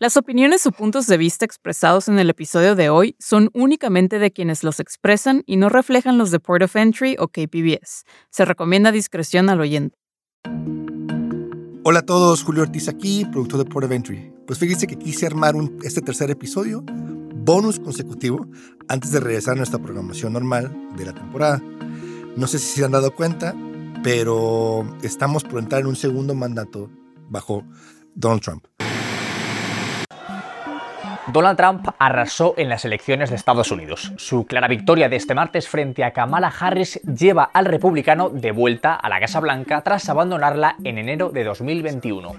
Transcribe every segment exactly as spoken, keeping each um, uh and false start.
Las opiniones o puntos de vista expresados en el episodio de hoy son únicamente de quienes los expresan y no reflejan los de Port of Entry o K P B S. Se recomienda discreción al oyente. Hola a todos, Julio Ortiz aquí, productor de Port of Entry. Pues fíjense que quise armar un, este tercer episodio, bonus consecutivo, antes de regresar a nuestra programación normal de la temporada. No sé si se han dado cuenta, pero estamos por entrar en un segundo mandato bajo Donald Trump. Donald Trump arrasó en las elecciones de Estados Unidos. Su clara victoria de este martes frente a Kamala Harris lleva al republicano de vuelta a la Casa Blanca tras abandonarla en enero de dos mil veintiuno.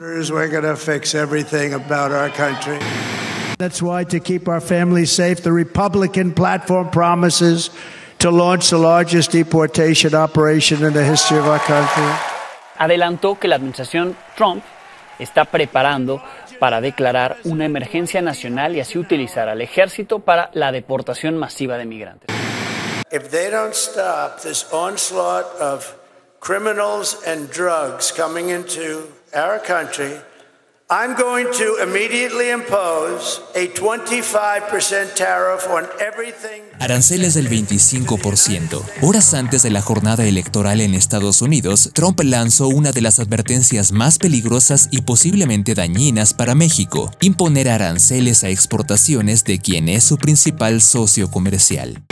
That's why, to keep our families safe, the Republican platform promises to launch the largest deportation operation in the history of our country. Adelantó que la administración Trump está preparando para declarar una emergencia nacional y así utilizar al ejército para la deportación masiva de migrantes. If they don't stop this onslaught of criminals and drugs coming into our country, I'm going to immediately impose a twenty-five percent tariff on everything. Aranceles del veinticinco por ciento. Horas antes de la jornada electoral en Estados Unidos, Trump lanzó una de las advertencias más peligrosas y posiblemente dañinas para México: imponer aranceles a exportaciones de quien es su principal socio comercial.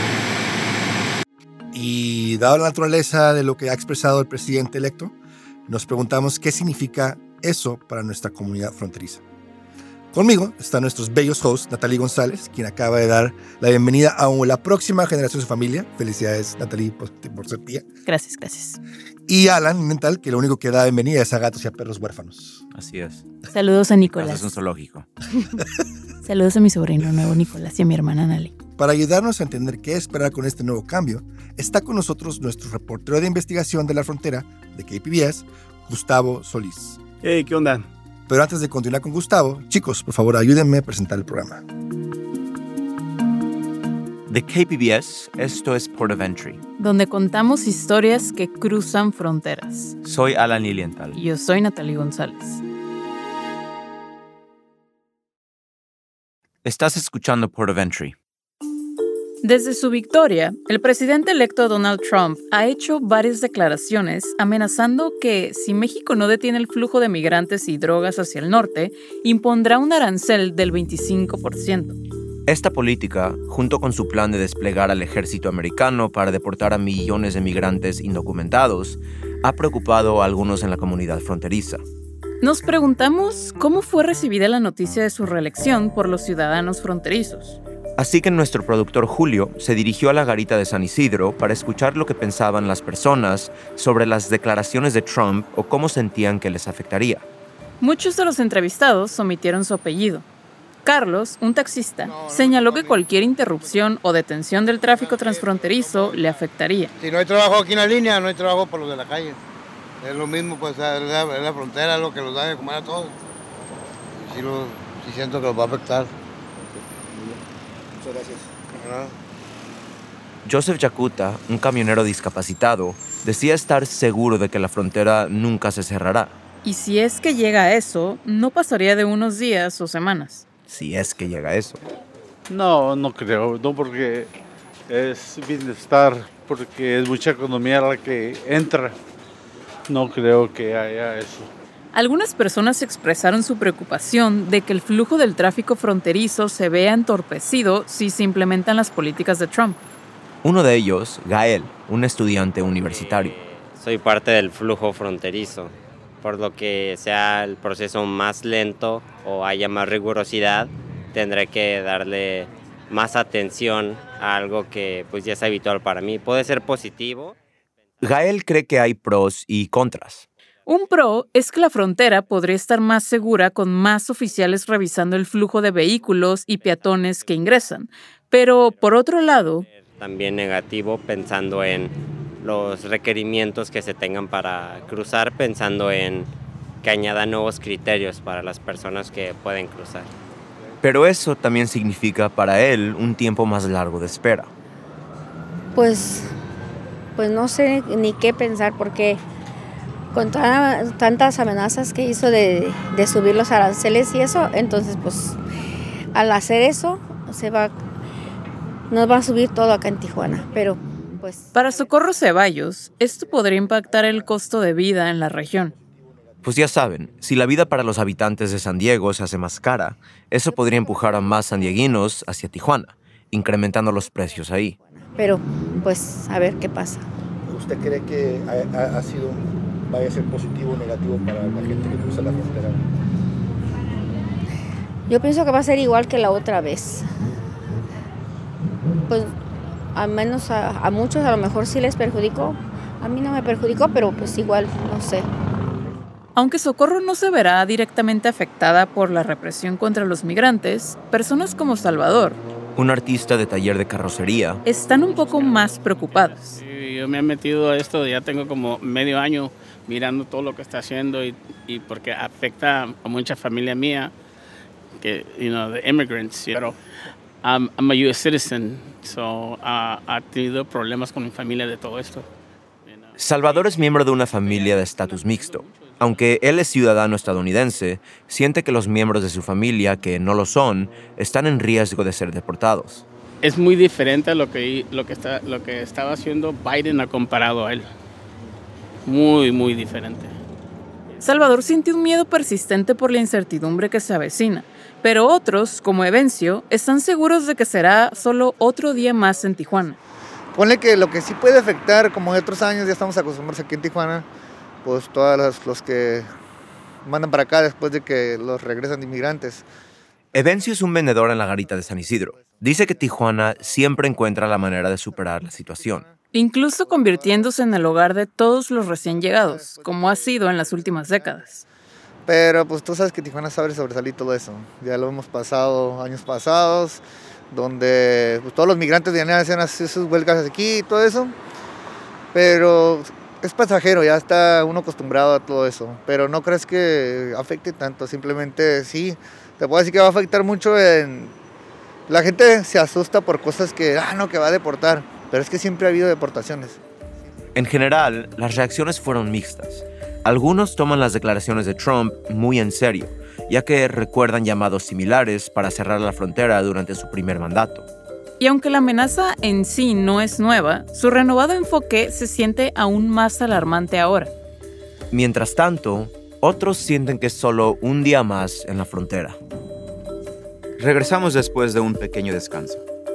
Y dado la naturaleza de lo que ha expresado el presidente electo, nos preguntamos qué significa eso para nuestra comunidad fronteriza. Conmigo están nuestros bellos hosts, Natalie González, quien acaba de dar la bienvenida a la próxima generación de su familia. Felicidades, Natalie, por, por ser tía. Gracias, gracias. Y Alan Mental, que lo único que da bienvenida es a gatos y a perros huérfanos. Así es. Saludos a Nicolás. Es un zoológico. Saludos a mi sobrino nuevo Nicolás y a mi hermana Nali. Para ayudarnos a entender qué esperar con este nuevo cambio, está con nosotros nuestro reportero de investigación de la frontera de K P B S, Gustavo Solís. Hey, ¿qué onda? Pero antes de continuar con Gustavo, chicos, por favor, ayúdenme a presentar el programa. De K P B S, esto es Port of Entry, donde contamos historias que cruzan fronteras. Soy Alan Lilienthal. Y yo soy Natalie González. Estás escuchando Port of Entry. Desde su victoria, el presidente electo Donald Trump ha hecho varias declaraciones amenazando que si México no detiene el flujo de migrantes y drogas hacia el norte, impondrá un arancel del veinticinco por ciento. Esta política, junto con su plan de desplegar al ejército americano para deportar a millones de migrantes indocumentados, ha preocupado a algunos en la comunidad fronteriza. Nos preguntamos cómo fue recibida la noticia de su reelección por los ciudadanos fronterizos. Así que nuestro productor Julio se dirigió a la garita de San Isidro para escuchar lo que pensaban las personas sobre las declaraciones de Trump o cómo sentían que les afectaría. Muchos de los entrevistados omitieron su apellido. Carlos, un taxista, señaló que cualquier interrupción o detención del tráfico transfronterizo le afectaría. Si no hay trabajo aquí en la línea, no hay trabajo para los de la calle. Es lo mismo, pues, es la, es la frontera, es lo que los da de comer a todos. Y sí, lo, sí siento que los va a afectar. Muchas gracias. Ajá. Joseph Yakuta, un camionero discapacitado, decía estar seguro de que la frontera nunca se cerrará. Y si es que llega a eso, no pasaría de unos días o semanas. Si es que llega a eso. No, no creo, no, porque es bienestar, porque es mucha economía la que entra. No creo que haya eso. Algunas personas expresaron su preocupación de que el flujo del tráfico fronterizo se vea entorpecido si se implementan las políticas de Trump. Uno de ellos, Gael, un estudiante universitario. Soy parte del flujo fronterizo, por lo que sea el proceso más lento o haya más rigurosidad, tendré que darle más atención a algo que pues ya es habitual para mí. Puede ser positivo. Gael cree que hay pros y contras. Un pro es que la frontera podría estar más segura con más oficiales revisando el flujo de vehículos y peatones que ingresan. Pero, por otro lado... También negativo, pensando en los requerimientos que se tengan para cruzar, pensando en que añadan nuevos criterios para las personas que pueden cruzar. Pero eso también significa para él un tiempo más largo de espera. Pues, pues no sé ni qué pensar porque... con todas, tantas amenazas que hizo de, de subir los aranceles y eso, entonces pues al hacer eso se va, nos va a subir todo acá en Tijuana, pero pues... Para Socorro Ceballos, esto podría impactar el costo de vida en la región. Pues ya saben, si la vida para los habitantes de San Diego se hace más cara, eso podría empujar a más sandieguinos hacia Tijuana, incrementando los precios ahí. Pero, pues, a ver qué pasa. ¿Usted cree que ha, ha, ha sido, vaya a ser positivo o negativo para la gente que cruza la frontera? Yo pienso que va a ser igual que la otra vez. Pues, al menos a, a muchos a lo mejor sí les perjudicó. A mí no me perjudicó, pero pues igual, no sé. Aunque Socorro no se verá directamente afectada por la represión contra los migrantes, personas como Salvador, un artista de taller de carrocería, están un poco más preocupados. Sí, yo me he metido a esto, ya tengo como medio año mirando todo lo que está haciendo y, y porque afecta a mucha familia mía, que, you know, the immigrants, pero I'm, I'm a U S citizen, so uh, ha tenido problemas con mi familia de todo esto. Salvador es miembro de una familia de estatus mixto. Aunque él es ciudadano estadounidense, siente que los miembros de su familia que no lo son están en riesgo de ser deportados. Es muy diferente a lo que, lo que, está, lo que estaba haciendo Biden ha comparado a él. Muy, muy diferente. Salvador sintió un miedo persistente por la incertidumbre que se avecina, pero otros, como Evencio, están seguros de que será solo otro día más en Tijuana. Ponle que lo que sí puede afectar, como en otros años ya estamos acostumbrados aquí en Tijuana, pues todos los, los que mandan para acá después de que los regresan de inmigrantes. Evencio es un vendedor en la garita de San Isidro. Dice que Tijuana siempre encuentra la manera de superar la situación. Incluso convirtiéndose en el hogar de todos los recién llegados, como ha sido en las últimas décadas. Pero pues tú sabes que Tijuana sabe sobresalir todo eso. Ya lo hemos pasado años pasados, donde pues, todos los migrantes venían a hacer sus huelgas aquí y todo eso. Pero es pasajero, ya está uno acostumbrado a todo eso. Pero no crees que afecte tanto, simplemente sí. Te puedo decir que va a afectar mucho en... La gente se asusta por cosas que, ah, no, que va a deportar. Pero es que siempre ha habido deportaciones. En general, las reacciones fueron mixtas. Algunos toman las declaraciones de Trump muy en serio, ya que recuerdan llamados similares para cerrar la frontera durante su primer mandato. Y aunque la amenaza en sí no es nueva, su renovado enfoque se siente aún más alarmante ahora. Mientras tanto, otros sienten que es solo un día más en la frontera. Regresamos después de un pequeño descanso.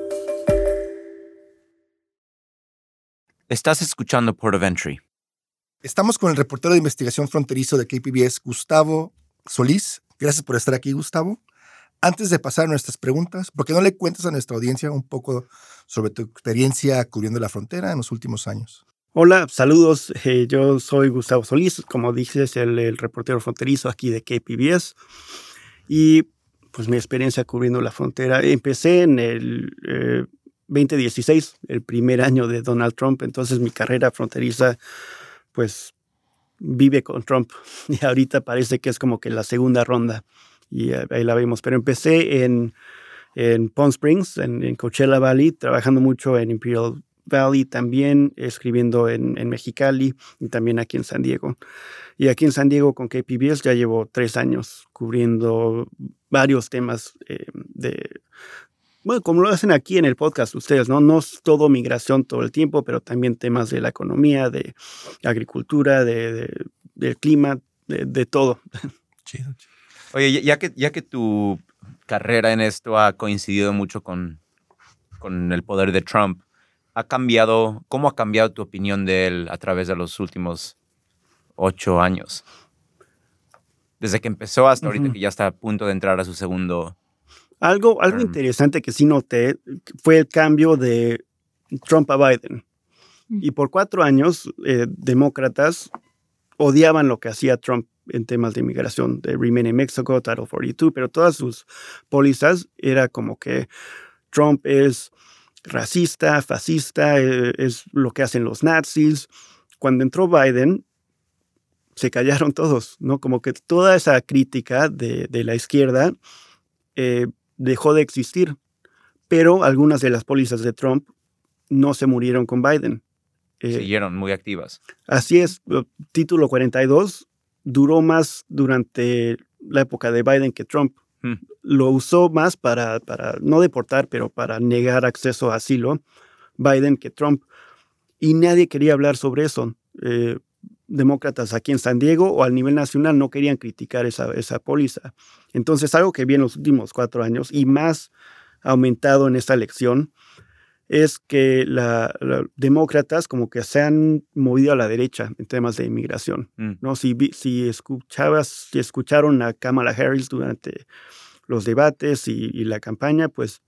Estás escuchando Port of Entry. Estamos con el reportero de investigación fronterizo de K P B S, Gustavo Solís. Gracias por estar aquí, Gustavo. Antes de pasar a nuestras preguntas, ¿por qué no le cuentas a nuestra audiencia un poco sobre tu experiencia cubriendo la frontera en los últimos años? Hola, saludos. Eh, yo soy Gustavo Solís, como dices, el, el reportero fronterizo aquí de K P B S. Y pues mi experiencia cubriendo la frontera, empecé en el eh, veinte dieciséis, el primer año de Donald Trump. Entonces mi carrera fronteriza pues vive con Trump. Y ahorita parece que es como que la segunda ronda. Y ahí la vemos. Pero empecé en, en Palm Springs, en, en Coachella Valley, trabajando mucho en Imperial Valley, también escribiendo en, en Mexicali y también aquí en San Diego. Y aquí en San Diego con K P B S ya llevo tres años cubriendo varios temas eh, de... Bueno, como lo hacen aquí en el podcast ustedes, ¿no? No es todo migración todo el tiempo, pero también temas de la economía, de agricultura, de, de, del clima, de, de todo. Chido, chido. Oye, ya que, ya que tu carrera en esto ha coincidido mucho con, con el poder de Trump, ¿ha cambiado, ¿cómo ha cambiado tu opinión de él a través de los últimos ocho años? Desde que empezó hasta ahorita, uh-huh. que ya está a punto de entrar a su segundo... Algo, algo um, interesante que sí noté fue el cambio de Trump a Biden. Uh-huh. Y por cuatro años, eh, demócratas odiaban lo que hacía Trump en temas de inmigración, de Remain in Mexico, Title cuarenta y dos, pero todas sus pólizas era como que Trump es racista, fascista, eh, es lo que hacen los nazis. Cuando entró Biden, se callaron todos, ¿no? Como que toda esa crítica de, de la izquierda eh, dejó de existir, pero algunas de las pólizas de Trump no se murieron con Biden. Eh, Siguieron muy activas. Así es. Título cuarenta y dos duró más durante la época de Biden que Trump. Hmm. Lo usó más para, para no deportar, pero para negar acceso a asilo, Biden que Trump. Y nadie quería hablar sobre eso. Eh, demócratas aquí en San Diego o al nivel nacional no querían criticar esa, esa póliza. Entonces, algo que vi en los últimos cuatro años y más aumentado en esta elección es que los demócratas como que se han movido a la derecha en temas de inmigración. Mm. ¿No? Si, si, escuchabas, si escucharon a Kamala Harris durante los debates y, y la campaña, pues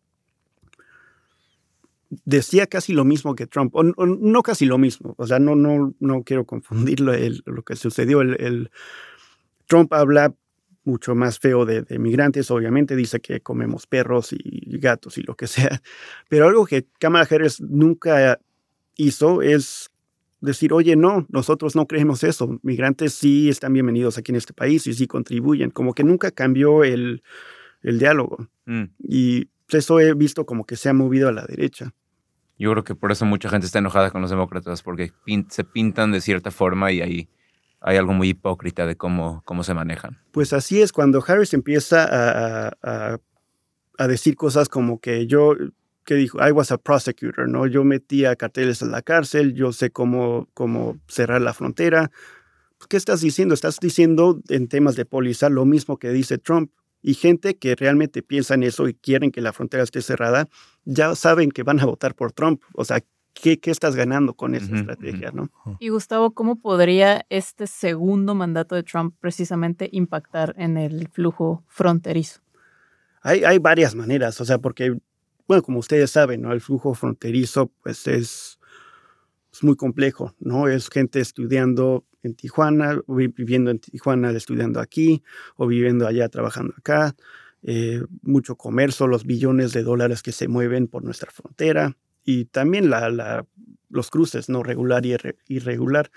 decía casi lo mismo que Trump, o, o no casi lo mismo, o sea, no, no, no quiero confundirlo el, lo que sucedió. El, el, Trump habla mucho más feo de, de migrantes, obviamente, dice que comemos perros y gatos y lo que sea, pero algo que Kamala Harris nunca hizo es decir, oye, no, nosotros no creemos eso, migrantes sí están bienvenidos aquí en este país y sí contribuyen, como que nunca cambió el, el diálogo. Mm. Y eso he visto como que se ha movido a la derecha. Yo creo que por eso mucha gente está enojada con los demócratas, porque pin- se pintan de cierta forma y ahí hay algo muy hipócrita de cómo, cómo se manejan. Pues así es, cuando Harris empieza a, a, a decir cosas como que yo, que dijo, I was a prosecutor, ¿no? Yo metía carteles en la cárcel, yo sé cómo, cómo cerrar la frontera. ¿Qué estás diciendo? Estás diciendo en temas de póliza lo mismo que dice Trump. Y gente que realmente piensa en eso y quieren que la frontera esté cerrada, ya saben que van a votar por Trump. O sea, ¿qué, qué estás ganando con esa uh-huh, estrategia, no? Y Gustavo, ¿cómo podría este segundo mandato de Trump precisamente impactar en el flujo fronterizo? Hay, hay varias maneras, o sea, porque, bueno, como ustedes saben, ¿no? El flujo fronterizo, pues, es, es muy complejo, ¿no? Es gente estudiando en Tijuana, viviendo en Tijuana, estudiando aquí, o viviendo allá, trabajando acá. Eh, mucho comercio, los billones de dólares que se mueven por nuestra frontera. Y también la, la, los cruces, ¿no? Regular y irregular.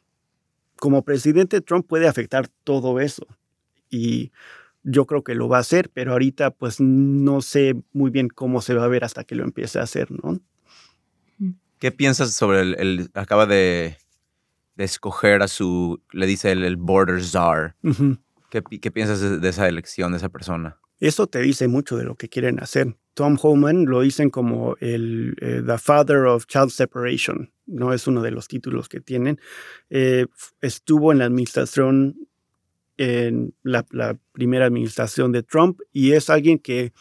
Como presidente, Trump puede afectar todo eso. Y yo creo que lo va a hacer, pero ahorita pues no sé muy bien cómo se va a ver hasta que lo empiece a hacer, ¿no? ¿Qué piensas sobre el, el acaba de, de escoger a su, le dice el, el border czar? Uh-huh. ¿Qué, ¿Qué piensas de, de esa elección, de esa persona? Eso te dice mucho de lo que quieren hacer. Tom Homan lo dicen como el eh, the father of child separation, no es uno de los títulos que tienen. Eh, estuvo en la administración, en la, la primera administración de Trump, y es alguien que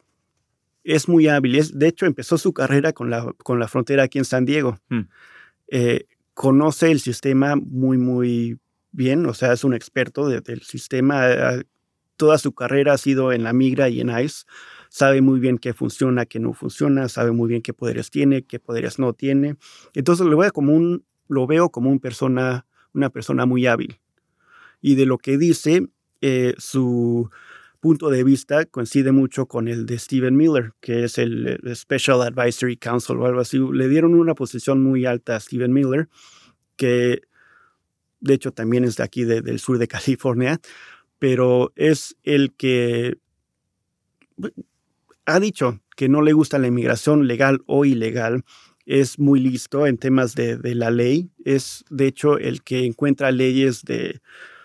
es muy hábil. Es, de hecho, empezó su carrera con la, con la frontera aquí en San Diego. Hmm. Eh, conoce el sistema muy, muy bien, o sea, es un experto de, del sistema. Toda su carrera ha sido en la migra y en ICE. Sabe muy bien qué funciona, qué no funciona, sabe muy bien qué poderes tiene, qué poderes no tiene. Entonces lo veo como un, lo veo como un persona, una persona muy hábil. Y de lo que dice, eh, su punto de vista coincide mucho con el de Stephen Miller, que es el, el Special Advisory Council o algo así. Le dieron una posición muy alta a Stephen Miller, que de hecho también es de aquí, de, del sur de California, pero es el que ha dicho que no le gusta la inmigración legal o ilegal. Es muy listo en temas de, de la ley. Es, de hecho, el que encuentra leyes de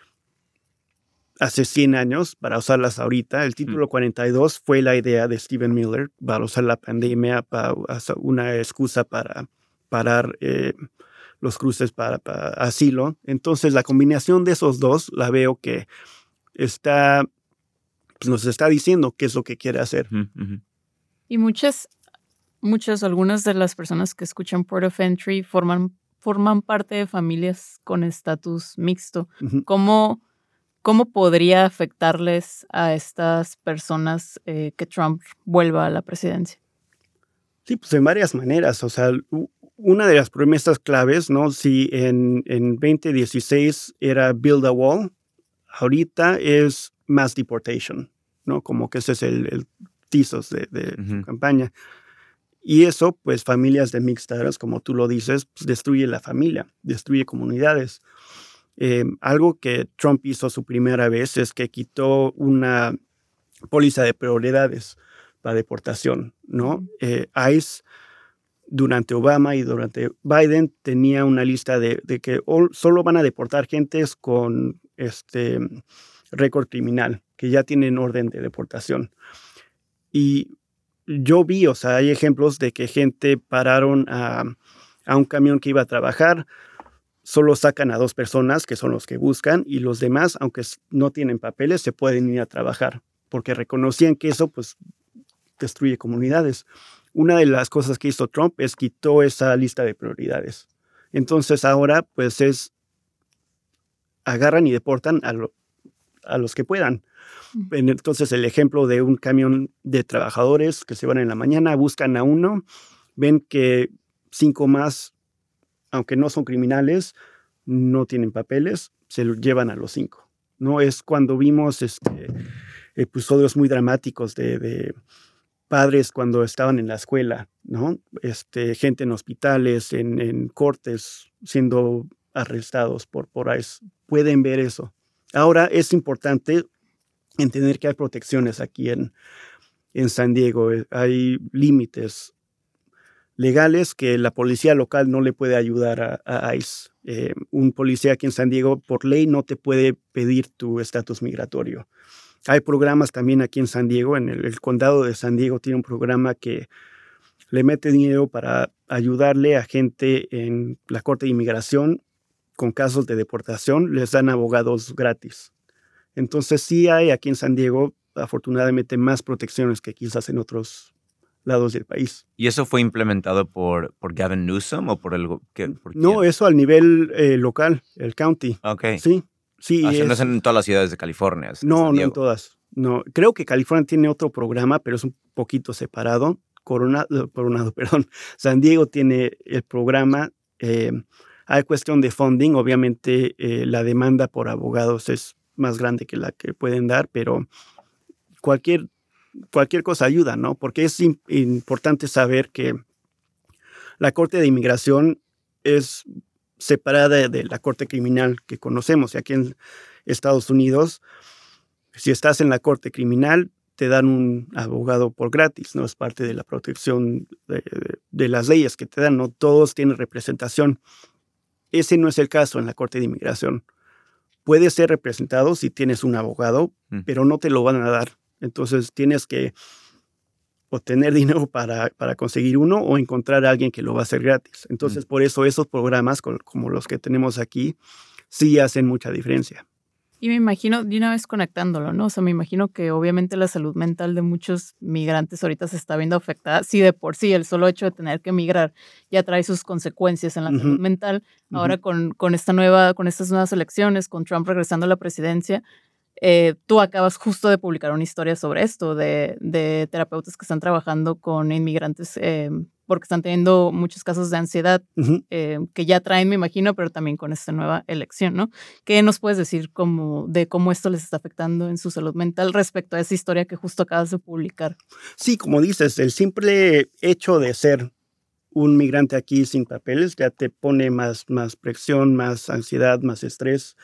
hace cien años para usarlas ahorita. El título cuarenta y dos fue la idea de Stephen Miller para usar la pandemia, para una excusa para parar eh, los cruces para, para asilo. Entonces, la combinación de esos dos la veo que está, pues nos está diciendo qué es lo que quiere hacer. Uh-huh. Y muchas, muchas, algunas de las personas que escuchan Port of Entry forman, forman parte de familias con estatus mixto. Uh-huh. ¿Cómo, ¿Cómo podría afectarles a estas personas eh, que Trump vuelva a la presidencia? Sí, pues en varias maneras. O sea, una de las promesas claves, ¿no? Si en, en veinte dieciséis era Build a Wall, ahorita es Mass Deportation, ¿no? Como que ese es el, el tizos de, de uh-huh. su campaña. Y eso, pues, familias de mixtas, como tú lo dices, pues, destruye la familia, destruye comunidades. Eh, algo que Trump hizo su primera vez es que quitó una póliza de prioridades para deportación, ¿no? Eh, ICE durante Obama y durante Biden tenía una lista de, de que solo van a deportar gentes con este récord criminal, que ya tienen orden de deportación. Y yo vi, o sea, hay ejemplos de que gente pararon a, a un camión que iba a trabajar, solo sacan a dos personas, que son los que buscan, y los demás, aunque no tienen papeles, se pueden ir a trabajar, porque reconocían que eso, pues, destruye comunidades. Una de las cosas que hizo Trump es quitó esa lista de prioridades. Entonces ahora, pues, es agarran y deportan a, lo, a los que puedan. Entonces, el ejemplo de un camión de trabajadores que se van en la mañana, buscan a uno, ven que cinco más, aunque no son criminales, no tienen papeles, se lo llevan a los cinco. ¿No? Es cuando vimos este, episodios muy dramáticos de, de padres cuando estaban en la escuela, ¿no? Este, gente en hospitales, en, en cortes, siendo arrestados por, por ICE. Pueden ver eso. Ahora, es importante entender que hay protecciones aquí en, en San Diego. Hay límites legales que la policía local no le puede ayudar a, a ICE. Eh, un policía aquí en San Diego, por ley, no te puede pedir tu estatus migratorio. Hay programas también aquí en San Diego. En el, el condado de San Diego tiene un programa que le mete dinero para ayudarle a gente en la Corte de Inmigración con casos de deportación. Les dan abogados gratis. Entonces sí hay aquí en San Diego, afortunadamente, más protecciones que quizás en otros lados del país. ¿Y eso fue implementado por, por Gavin Newsom o por el... ¿qué, por no, quién? Eso al nivel eh, local, el county. Ok. Sí, sí. Ah, es, no es en todas las ciudades de California. Es no, San no en todas. No, creo que California tiene otro programa, pero es un poquito separado. Coronado, Coronado, perdón. San Diego tiene el programa. Eh, hay cuestión de funding. Obviamente eh, la demanda por abogados es más grande que la que pueden dar, pero cualquier, cualquier cosa ayuda, ¿no? Porque es in, importante saber que la Corte de Inmigración es separada de, de la Corte Criminal que conocemos. Y aquí en Estados Unidos, si estás en la Corte Criminal, te dan un abogado por gratis, ¿no? Es parte de la protección de, de, de las leyes que te dan, ¿no? Todos tienen representación. Ese no es el caso en la Corte de Inmigración. Puedes ser representado si tienes un abogado, mm. pero no te lo van a dar. Entonces tienes que obtener dinero para, para conseguir uno o encontrar a alguien que lo va a hacer gratis. Entonces mm. por eso esos programas como los que tenemos aquí sí hacen mucha diferencia. Y me imagino, de una vez conectándolo, ¿no? O sea, me imagino que obviamente la salud mental de muchos migrantes ahorita se está viendo afectada. Si de por sí el solo hecho de tener que emigrar ya trae sus consecuencias en la uh-huh. salud mental, uh-huh. ahora con, con, esta nueva, con estas nuevas elecciones, con Trump regresando a la presidencia, eh, tú acabas justo de publicar una historia sobre esto, de, de terapeutas que están trabajando con inmigrantes eh, porque están teniendo muchos casos de ansiedad uh-huh. eh, que ya traen, me imagino, pero también con esta nueva elección, ¿no? ¿Qué nos puedes decir como de cómo esto les está afectando en su salud mental respecto a esa historia que justo acabas de publicar? Sí, como dices, el simple hecho de ser un migrante aquí sin papeles ya te pone más, más presión, más ansiedad, más estrés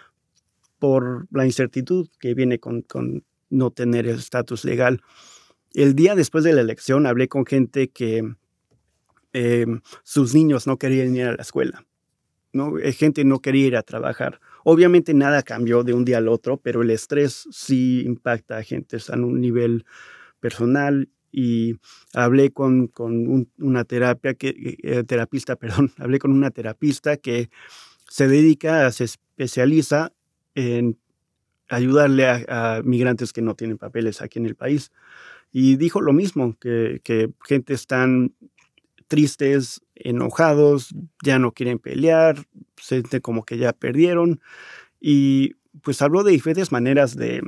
por la incertidumbre que viene con, con no tener el estatus legal. El día después de la elección hablé con gente que Eh, sus niños no querían ir a la escuela, ¿no? Gente no quería ir a trabajar. Obviamente nada cambió de un día al otro, pero el estrés sí impacta a gente a un nivel personal. Y hablé con, con un, una terapia que, eh, terapista, perdón, hablé con una terapista que se dedica, se especializa en ayudarle a, a migrantes que no tienen papeles aquí en el país. Y dijo lo mismo, que, que gente están tristes, enojados, ya no quieren pelear, sienten como que ya perdieron. Y pues habló de diferentes maneras de,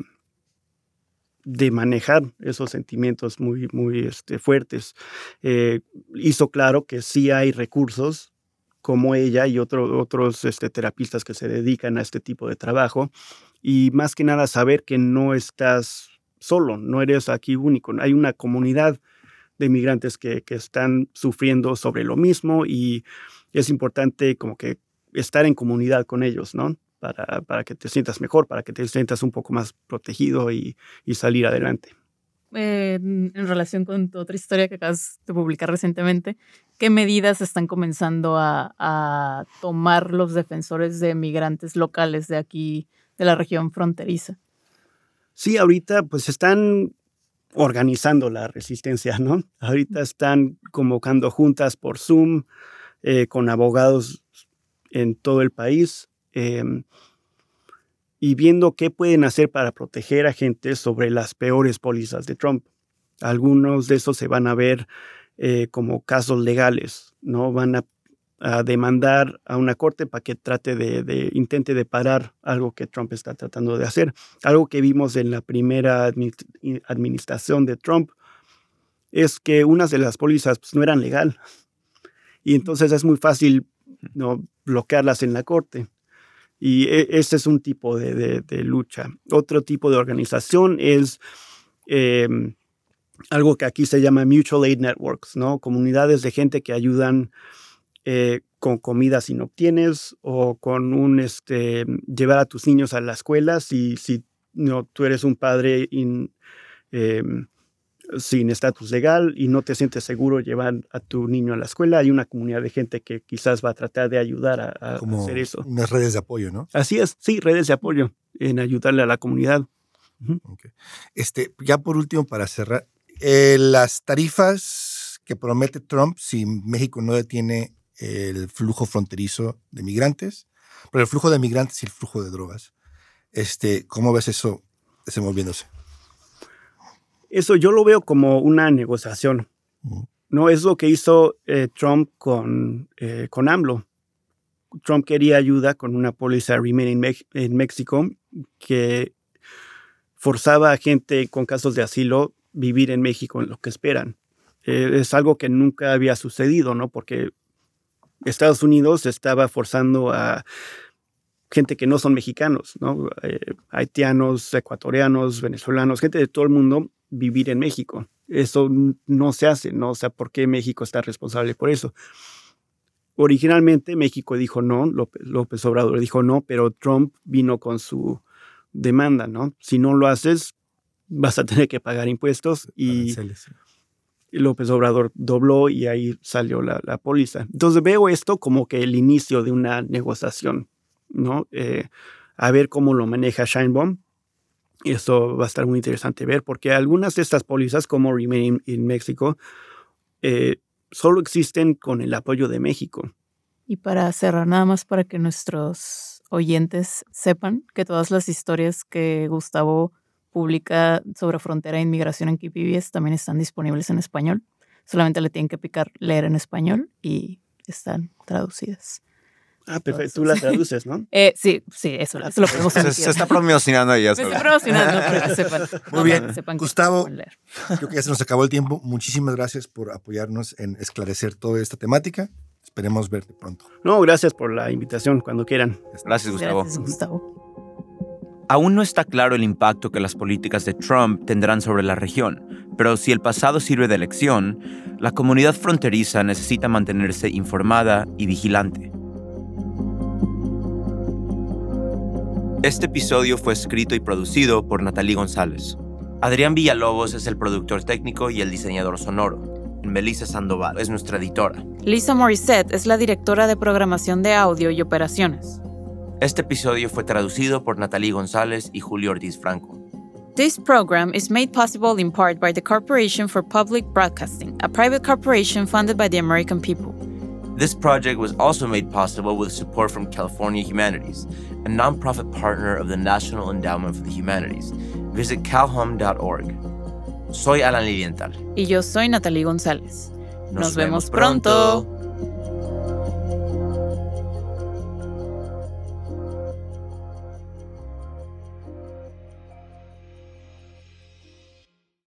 de manejar esos sentimientos muy, muy este, fuertes. Eh, hizo claro que sí hay recursos como ella y otro, otros este, terapistas que se dedican a este tipo de trabajo. Y más que nada saber que no estás solo, no eres aquí único. Hay una comunidad de migrantes que, que están sufriendo sobre lo mismo y es importante como que estar en comunidad con ellos, ¿no? Para, para que te sientas mejor, para que te sientas un poco más protegido y, y salir adelante. eh, en relación con tu otra historia que acabas de publicar recientemente, ¿qué medidas están comenzando a, a tomar los defensores de migrantes locales de aquí, de la región fronteriza? Sí, ahorita pues están organizando la resistencia, ¿no? Ahorita están convocando juntas por Zoom eh, con abogados en todo el país eh, y viendo qué pueden hacer para proteger a gente sobre las peores pólizas de Trump. Algunos de esos se van a ver eh, como casos legales, ¿no? Van a, a demandar a una corte para que trate de, de, intente de parar algo que Trump está tratando de hacer. Algo que vimos en la primera admi- administración de Trump es que unas de las pólizas pues, no eran legal. Y entonces es muy fácil, ¿no?, bloquearlas en la corte. Y e- ese es un tipo de, de, de lucha. Otro tipo de organización es eh, algo que aquí se llama Mutual Aid Networks, ¿no? Comunidades de gente que ayudan Eh, con comida si no obtienes o con un este llevar a tus niños a la escuela si, si no, tú eres un padre in, eh, sin estatus legal y no te sientes seguro llevar a tu niño a la escuela. Hay una comunidad de gente que quizás va a tratar de ayudar a, a Como hacer eso. Unas redes de apoyo, ¿no? Así es, sí, redes de apoyo en ayudarle a la comunidad. Uh-huh. Okay. Este, ya por último, para cerrar, eh, las tarifas que promete Trump si México no detiene el flujo fronterizo de migrantes, pero el flujo de migrantes y el flujo de drogas. Este, ¿cómo ves eso desenvolviéndose? Eso yo lo veo como una negociación. Uh-huh. No es lo que hizo eh, Trump con, eh, con AMLO. Trump quería ayuda con una póliza Remain in, Me- en México que forzaba a gente con casos de asilo vivir en México en lo que esperan. Eh, es algo que nunca había sucedido, ¿no? Porque Estados Unidos estaba forzando a gente que no son mexicanos, ¿no? Eh, haitianos, ecuatorianos, venezolanos, gente de todo el mundo vivir en México. Eso no se hace, ¿no? O sea, ¿por qué México está responsable por eso? Originalmente México dijo no, López, López Obrador dijo no, pero Trump vino con su demanda, ¿no? Si no lo haces, vas a tener que pagar impuestos y... Y López Obrador dobló y ahí salió la, la póliza. Entonces veo esto como que el inicio de una negociación, ¿no? Eh, a ver cómo lo maneja Sheinbaum. Y eso va a estar muy interesante ver, porque algunas de estas pólizas, como Remain in México, eh, solo existen con el apoyo de México. Y para cerrar, nada más para que nuestros oyentes sepan que todas las historias que Gustavo publica sobre frontera e inmigración en K P B S también están disponibles en español. Solamente le tienen que picar leer en español y están traducidas. Ah, perfecto. Tú las traduces, ¿no? eh, sí, sí, eso, eso lo podemos se, se está promocionando ahí. Me estoy promocionando para que sepan. Muy no, bien. para que sepan Gustavo, que leer. Creo que ya se nos acabó el tiempo. Muchísimas gracias por apoyarnos en esclarecer toda esta temática. Esperemos verte pronto. No, gracias por la invitación, cuando quieran. Gracias, Gustavo. Gracias, Gustavo. Aún no está claro el impacto que las políticas de Trump tendrán sobre la región, pero si el pasado sirve de lección, la comunidad fronteriza necesita mantenerse informada y vigilante. Este episodio fue escrito y producido por Natalie González. Adrián Villalobos es el productor técnico y el diseñador sonoro. Melissa Sandoval es nuestra editora. Lisa Morissette es la directora de programación de audio y operaciones. Este episodio fue traducido por Natalie González y Julio Ortiz Franco. This program is made possible in part by the Corporation for Public Broadcasting, a private corporation funded by the American people. This project was also made possible with support from California Humanities, a nonprofit partner of the National Endowment for the Humanities. Visit calhum dot org. Soy Alan Lilienthal. Y yo soy Natalie González. Nos, Nos vemos pronto.